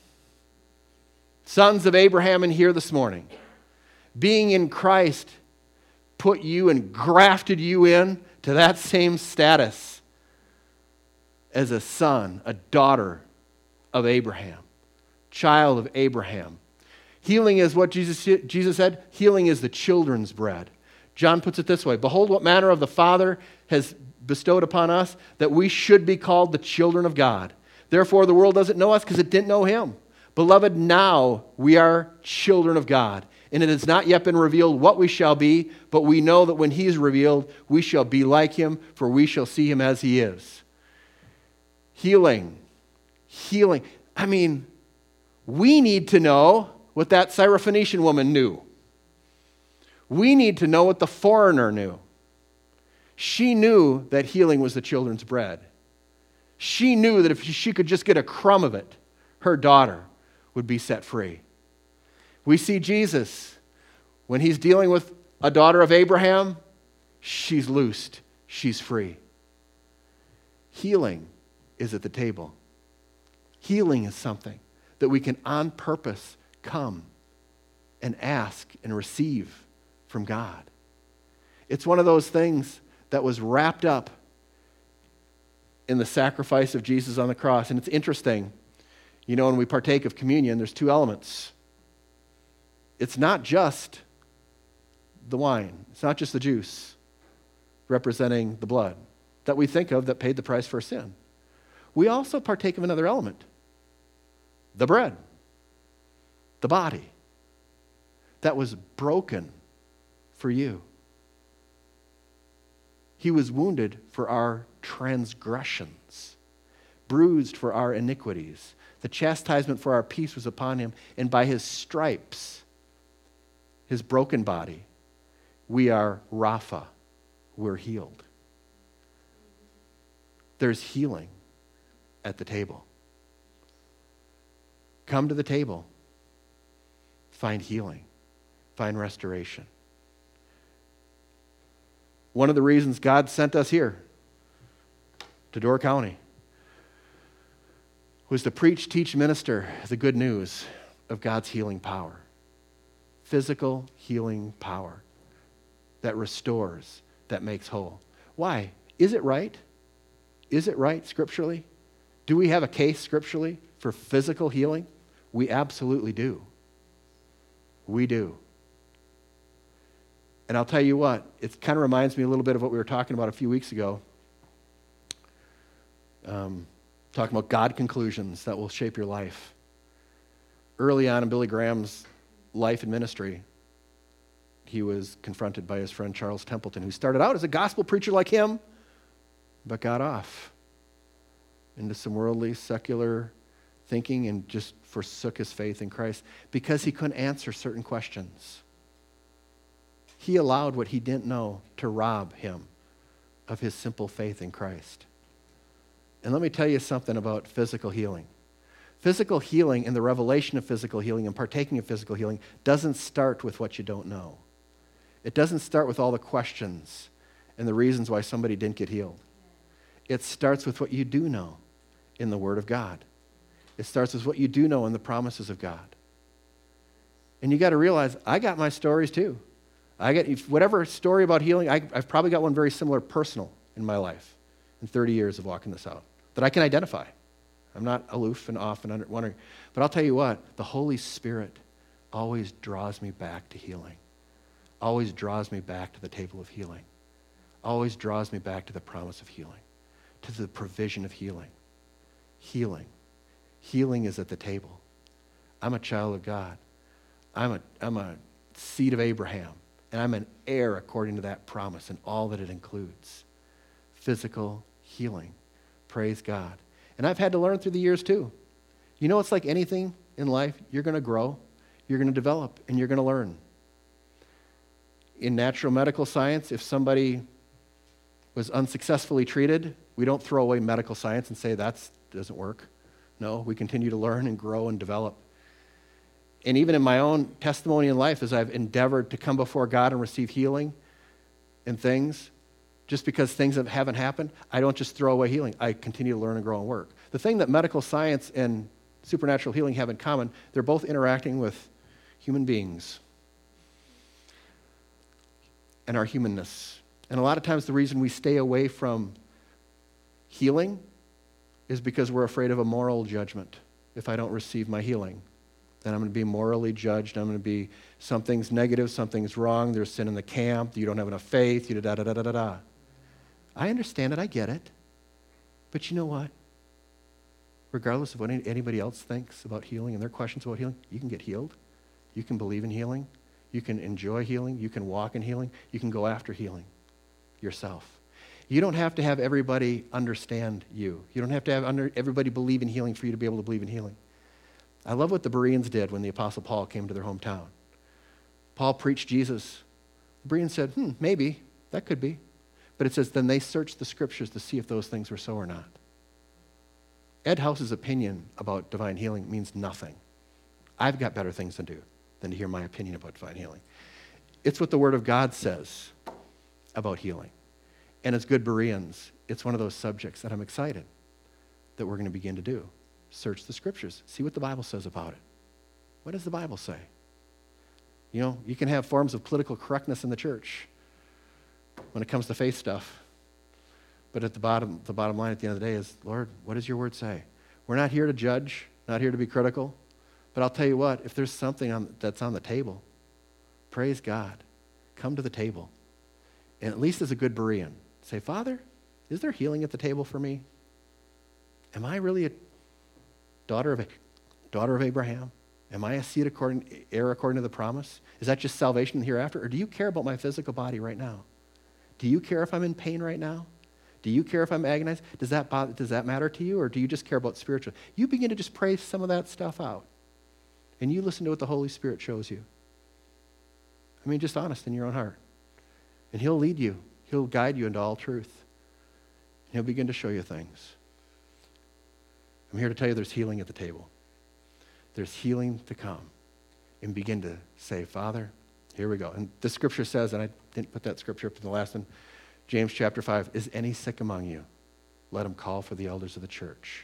Sons of Abraham in here this morning. Being in Christ put you and grafted you in to that same status as a son, a daughter of Abraham, child of Abraham. Healing is what Jesus said. Healing is the children's bread. John puts it this way, behold what manner of the Father has bestowed upon us, that we should be called the children of God. Therefore the world doesn't know us because it didn't know him. Beloved, now we are children of God, and it has not yet been revealed what we shall be, but we know that when he is revealed, we shall be like him, for we shall see him as he is. Healing. I mean, we need to know what that Syrophoenician woman knew. We need to know what the foreigner knew. She knew that healing was the children's bread. She knew that if she could just get a crumb of it, her daughter would be set free. We see Jesus, when he's dealing with a daughter of Abraham, she's loosed, she's free. Healing is at the table. Healing is something that we can on purpose come and ask and receive from God. It's one of those things that was wrapped up in the sacrifice of Jesus on the cross. And it's interesting, when we partake of communion, there's two elements. It's not just the wine. It's not just the juice representing the blood that we think of that paid the price for sin. We also partake of another element, the bread, the body that was broken for you. He was wounded for our transgressions, bruised for our iniquities. The chastisement for our peace was upon him, and by his stripes, his broken body, we are Rapha, we're healed. There's healing at the table. Come to the table, find healing, find restoration. One of the reasons God sent us here to Door County was to preach, teach, minister the good news of God's healing power. Physical healing power that restores, that makes whole. Why? Is it right? Is it right scripturally? Do we have a case scripturally for physical healing? We absolutely do. We do. And I'll tell you what, it kind of reminds me a little bit of what we were talking about a few weeks ago. Talking about God conclusions that will shape your life. Early on in Billy Graham's life and ministry, he was confronted by his friend Charles Templeton, who started out as a gospel preacher like him, but got off into some worldly, secular thinking and just forsook his faith in Christ because he couldn't answer certain questions. He allowed what he didn't know to rob him of his simple faith in Christ. And let me tell you something about physical healing. Physical healing and the revelation of physical healing and partaking of physical healing doesn't start with what you don't know. It doesn't start with all the questions and the reasons why somebody didn't get healed. It starts with what you do know in the Word of God. It starts with what you do know in the promises of God. And you got to realize, I got my stories too. I get whatever story about healing, I've probably got one very similar personal in my life in 30 years of walking this out that I can identify. I'm not aloof and off and wondering. But I'll tell you what, the Holy Spirit always draws me back to healing. Always draws me back to the table of healing. Always draws me back to the promise of healing, to the provision of healing. Healing. Healing is at the table. I'm a child of God. I'm a seed of Abraham, and I'm an heir according to that promise and all that it includes. Physical healing. Praise God. And I've had to learn through the years too. You know, it's like anything in life. You're going to grow, you're going to develop, and you're going to learn. In natural medical science, if somebody was unsuccessfully treated, we don't throw away medical science and say that doesn't work. No, we continue to learn and grow and develop. And even in my own testimony in life, as I've endeavored to come before God and receive healing and things, just because things haven't happened, I don't just throw away healing. I continue to learn and grow and work. The thing that medical science and supernatural healing have in common, they're both interacting with human beings and our humanness. And a lot of times the reason we stay away from healing is because we're afraid of a moral judgment. If I don't receive my healing, then I'm going to be morally judged. I'm going to be, something's negative, something's wrong, there's sin in the camp, you don't have enough faith, you da-da-da-da-da-da. I understand it, I get it. But you know what? Regardless of what anybody else thinks about healing and their questions about healing, you can get healed. You can believe in healing. You can enjoy healing. You can walk in healing. You can go after healing yourself. You don't have to have everybody understand you. You don't have to have everybody believe in healing for you to be able to believe in healing. I love what the Bereans did when the Apostle Paul came to their hometown. Paul preached Jesus. The Bereans said, maybe, that could be. But it says, then they searched the scriptures to see if those things were so or not. Ed House's opinion about divine healing means nothing. I've got better things to do than to hear my opinion about divine healing. It's what the Word of God says about healing. And as good Bereans, it's one of those subjects that I'm excited that we're going to begin to do. Search the scriptures. See what the Bible says about it. What does the Bible say? You know, you can have forms of political correctness in the church when it comes to faith stuff. But at the bottom line at the end of the day is, Lord, what does your word say? We're not here to judge, not here to be critical. But I'll tell you what, if there's something that's on the table, praise God. come to the table. And at least as a good Berean, say, Father, is there healing at the table for me? Am I really a daughter of Abraham? Am I a heir according to the promise? Is that just salvation in the hereafter? Or do you care about my physical body right now? Do you care if I'm in pain right now? Do you care if I'm agonized? Does that matter to you? Or do you just care about spiritual? You begin to just pray some of that stuff out. And you listen to what the Holy Spirit shows you. I mean, just honest in your own heart. And he'll lead you. He'll guide you into all truth. And he'll begin to show you things. I'm here to tell you there's healing at the table. There's healing to come. And begin to say, Father, here we go. And the scripture says, and I didn't put that scripture up to the last one, James chapter 5, is any sick among you? Let him call for the elders of the church.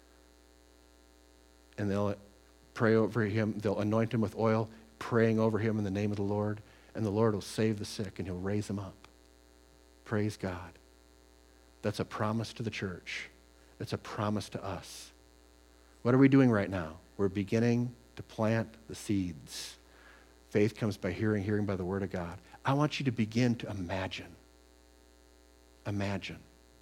And they'll pray over him. They'll anoint him with oil, praying over him in the name of the Lord. And the Lord will save the sick and he'll raise him up. Praise God. That's a promise to the church. It's a promise to us. What are we doing right now? We're beginning to plant the seeds. Faith comes by hearing, hearing by the word of God. I want you to begin to imagine. Imagine.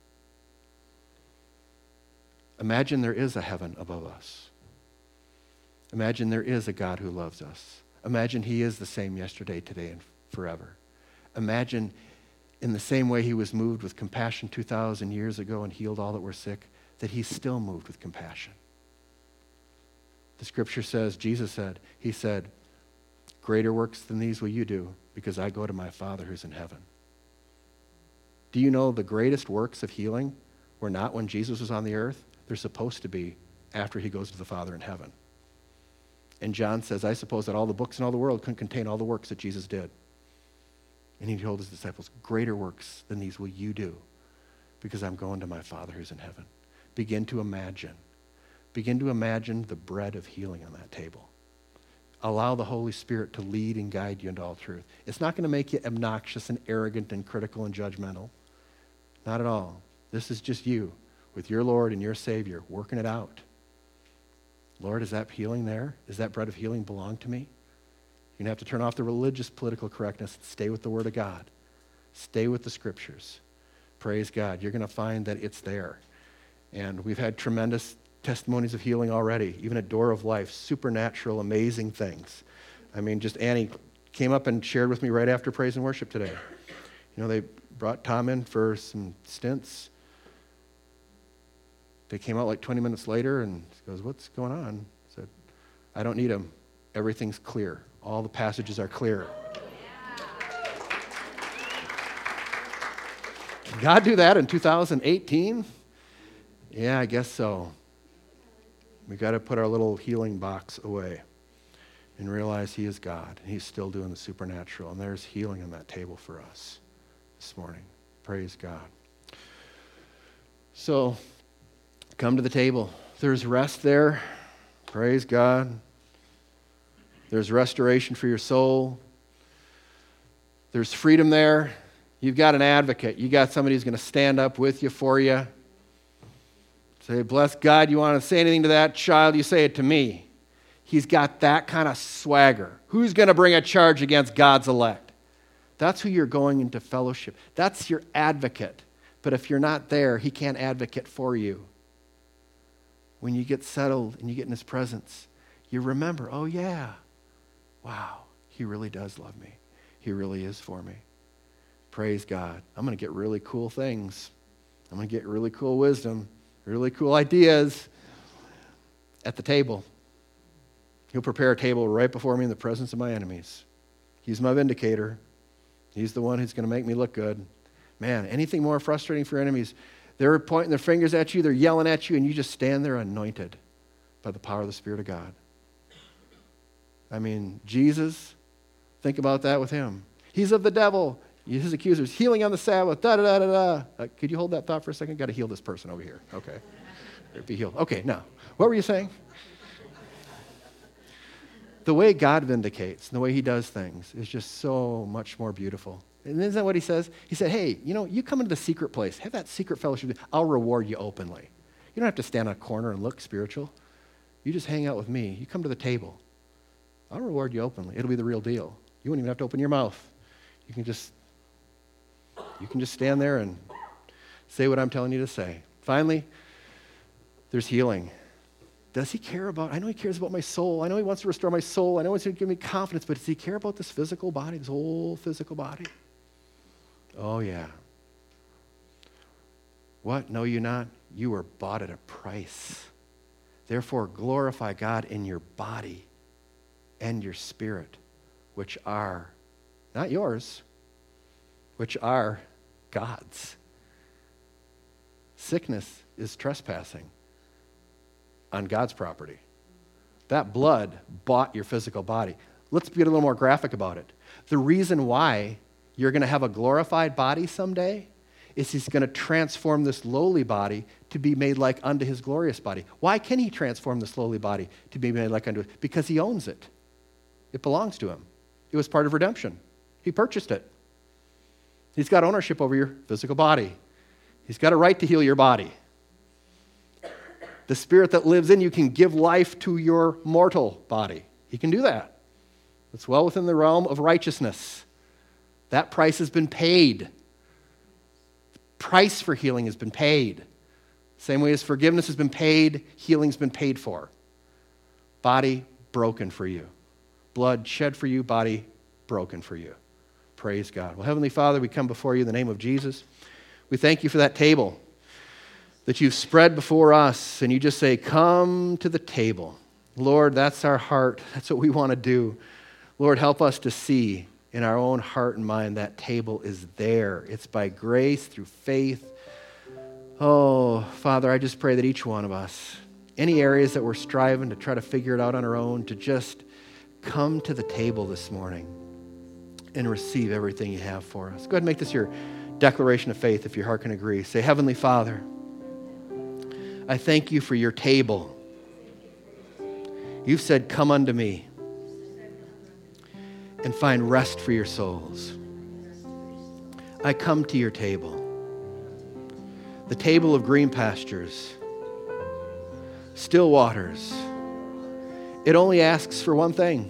Imagine there is a heaven above us. Imagine there is a God who loves us. Imagine he is the same yesterday, today, and forever. Imagine in the same way he was moved with compassion 2,000 years ago and healed all that were sick, that he's still moved with compassion. The scripture says, Jesus said, he said, greater works than these will you do because I go to my Father who's in heaven. Do you know the greatest works of healing were not when Jesus was on the earth? They're supposed to be after he goes to the Father in heaven. And John says, I suppose that all the books in all the world couldn't contain all the works that Jesus did. And he told his disciples, greater works than these will you do because I'm going to my Father who's in heaven. Begin to imagine. Begin to imagine the bread of healing on that table. Allow the Holy Spirit to lead and guide you into all truth. It's not going to make you obnoxious and arrogant and critical and judgmental. Not at all. This is just you with your Lord and your Savior working it out. Lord, is that healing there? Does that bread of healing belong to me? You're going to have to turn off the religious political correctness and stay with the Word of God. Stay with the Scriptures. Praise God. You're going to find that it's there. And we've had tremendous testimonies of healing already, even at Door of Life, supernatural, amazing things. I mean, just Annie came up and shared with me right after praise and worship today. You know, they brought Tom in for some stints. They came out like 20 minutes later and he goes, what's going on? I said, I don't need them. Everything's clear. All the passages are clear. Can God do that in 2018? Yeah, I guess so. We got to put our little healing box away and realize he is God and he's still doing the supernatural. And there's healing on that table for us this morning. Praise God. So, come to the table. There's rest there. Praise God. There's restoration for your soul. There's freedom there. You've got an advocate. You got somebody who's going to stand up with you, for you. Say, bless God, you want to say anything to that child, you say it to me. He's got that kind of swagger. Who's going to bring a charge against God's elect? That's who you're going into fellowship. That's your advocate. But if you're not there, he can't advocate for you. When you get settled and you get in his presence, you remember, oh yeah, wow, he really does love me. He really is for me. Praise God. I'm going to get really cool things. I'm going to get really cool wisdom, really cool ideas at the table. He'll prepare a table right before me in the presence of my enemies. He's my vindicator. He's the one who's going to make me look good. Man, anything more frustrating for enemies? They're pointing their fingers at you, they're yelling at you, and you just stand there anointed by the power of the Spirit of God. I mean, Jesus, think about that with him. He's of the devil. His accusers, healing on the Sabbath, da-da-da-da-da. Could you hold that thought for a second? Got to heal this person over here. Okay. Be healed. Okay, now, what were you saying? The way God vindicates and the way he does things is just so much more beautiful. And isn't that what he says? He said, hey, you come into the secret place. Have that secret fellowship. I'll reward you openly. You don't have to stand on a corner and look spiritual. You just hang out with me. You come to the table. I'll reward you openly. It'll be the real deal. You won't even have to open your mouth. You can just stand there and say what I'm telling you to say. Finally, there's healing. Does he care about, I know he cares about my soul. I know he wants to restore my soul. I know he's going to give me confidence, but does he care about this physical body, this whole physical body? Oh, yeah. What? Know you not? You were bought at a price. Therefore, glorify God in your body and your spirit, which are not yours, which are God's. Sickness is trespassing on God's property. That blood bought your physical body. Let's get a little more graphic about it. The reason why you're going to have a glorified body someday is he's going to transform this lowly body to be made like unto his glorious body. Why can he transform this lowly body to be made like unto it? Because he owns it. It belongs to him. It was part of redemption. He purchased it. He's got ownership over your physical body. He's got a right to heal your body. The spirit that lives in you can give life to your mortal body. He can do that. It's well within the realm of righteousness. That price has been paid. The price for healing has been paid. Same way as forgiveness has been paid, healing's been paid for. Body broken for you. Blood shed for you, body broken for you. Praise God. Well, Heavenly Father, we come before you in the name of Jesus. We thank you for that table that you've spread before us, and you just say, come to the table. Lord, that's our heart. That's what we want to do. Lord, help us to see in our own heart and mind that table is there. It's by grace through faith. Oh, Father, I just pray that each one of us, any areas that we're striving to try to figure it out on our own, to just come to the table this morning and receive everything you have for us. Go ahead and make this your declaration of faith if your heart can agree. Say, Heavenly Father, I thank you for your table. You've said, come unto me and find rest for your souls. I come to your table, the table of green pastures, still waters. It only asks for one thing,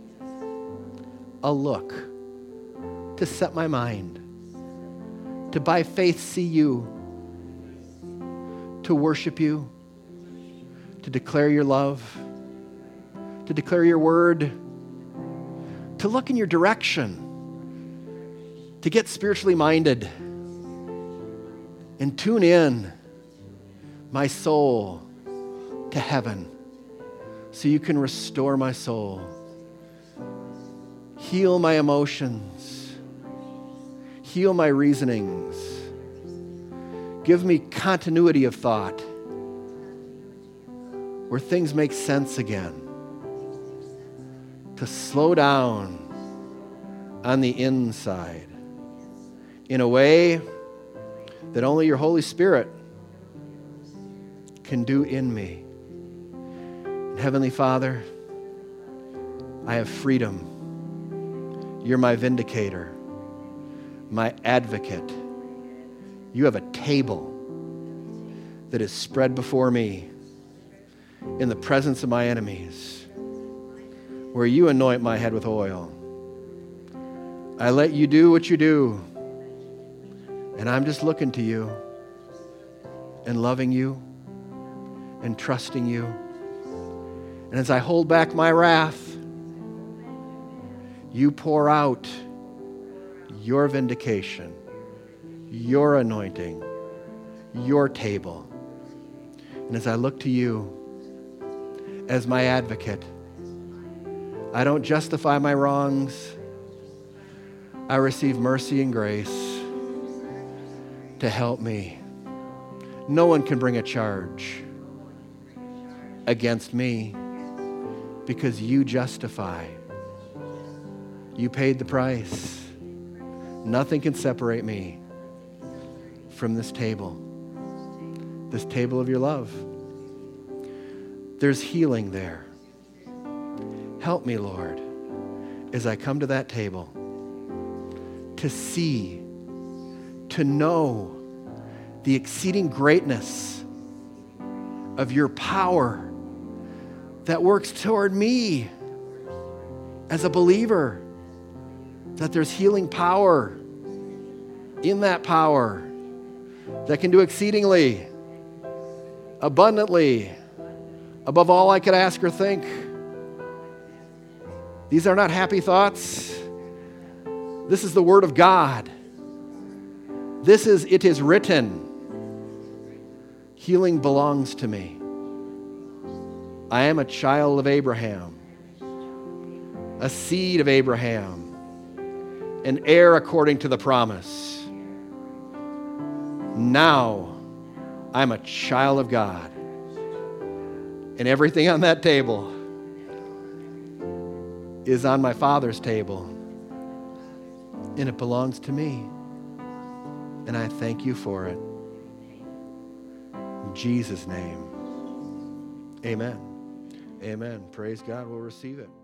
a look, to set my mind, to by faith see you, to worship you, to declare your love, to declare your word, to look in your direction, to get spiritually minded, and tune in my soul to heaven so you can restore my soul, heal my emotions, heal my reasonings, give me continuity of thought where things make sense again, to slow down on the inside in a way that only your Holy Spirit can do in me. And Heavenly Father, I have freedom. You're my vindicator, my advocate. You have a table that is spread before me in the presence of my enemies, where you anoint my head with oil. I let you do what you do, and I'm just looking to you and loving you and trusting you. And as I hold back my wrath, you pour out your vindication, your anointing, your table. And as I look to you as my advocate, I don't justify my wrongs. I receive mercy and grace to help me. No one can bring a charge against me because you justify. You paid the price. Nothing can separate me from this table of your love. There's healing there. Help me, Lord, as I come to that table, to see, to know the exceeding greatness of your power that works toward me as a believer, that there's healing power in that power that can do exceedingly, abundantly, above all I could ask or think. These are not happy thoughts. This is the Word of God. It is written. Healing belongs to me. I am a child of Abraham, a seed of Abraham, an heir according to the promise. Now, I'm a child of God. And everything on that table is on my Father's table. And it belongs to me. And I thank you for it. In Jesus' name, amen. Amen. Praise God. We'll receive it.